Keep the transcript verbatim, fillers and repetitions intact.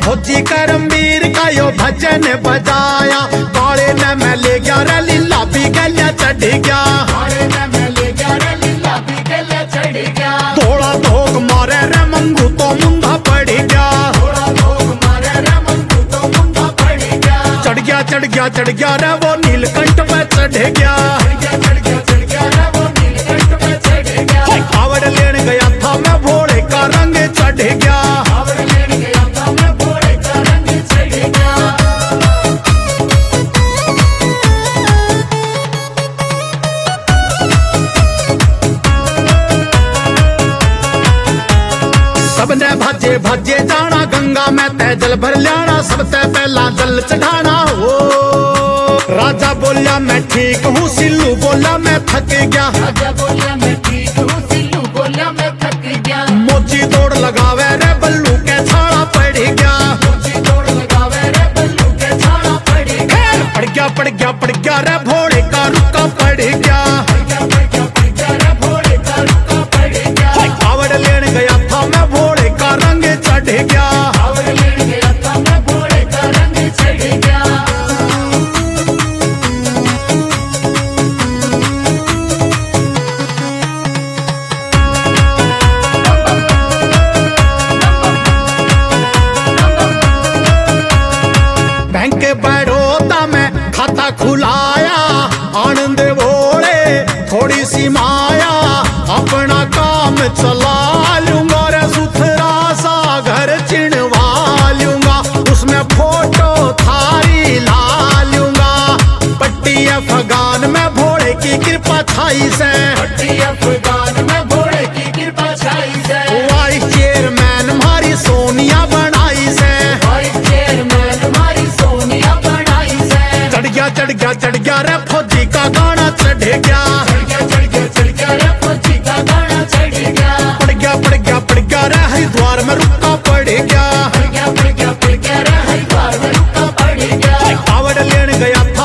फौजी करमवीर का यो भजन बजाया, काले ने मैं ले गया रे लीला भी गलिया चढ़ गया, थोड़ा धोख मारे रे मंगू तो मुंधा पड़ गया, चढ़ गया चढ़ गया चढ़ गया रे वो नीलकंठ पे चढ़ गया, कावड़ लेने गया था मैं भोले का रंग चढ़ गया। सबने भाजे भाजे जाना गंगा में तय जल भर लियाना, सबसे पहला जल चढ़ाना हो। राजा बोलिया मैं ठीक हूँ, सिल्लू बोला मैं थक गया, राजा बोलिया मैं ठीक हूँ, सिल्लू बोला मैं थक गया। मोची दौड़ लगावे रे बल्लू के छाड़ा पड़ गया, मोची दौड़ लगावे रे बल्लू के छाड़ा पड़ गया, पड़ गया पड़ गया पड़ गया रे भोले का रुका पड़ गया, कावड़ लेने गया था मैं भोले का रंग चढ़ गया, कावड़ लेने गया था मैं भोले का रंग चढ़ गया। बैंक बड़ौदा में खाता खुलाया, आनंद भोले थोड़ी सी माया, अपना काम चला लूंगा रे सुथरा सा घर चिनवा लूंगा, उसमें फोटो थारी ला लूंगा, पट्टी अफगान में भोले की कृपा छाई से, पट्टी अफगान में भोले की कृपा छाई से, वाइस चेयरमैन हमारी सोनिया बनाई से, वाइस चेयरमैन हमारी सोनिया बनाई से, चढ़ गया चढ़ गया चढ़ गया रे फौजी का गाना चढ़ गया, चढ़ गया चढ़ गया चढ़ गया रे फौजी का गाना चढ़ गया, पड़ गया पड़ गया पड़ गया रे हरिद्वार में रुका पड़ गया, पड़ गया पड़ गया पड़ गया रे हरिद्वार में रुका पड़ गया, कावड़ लेने गया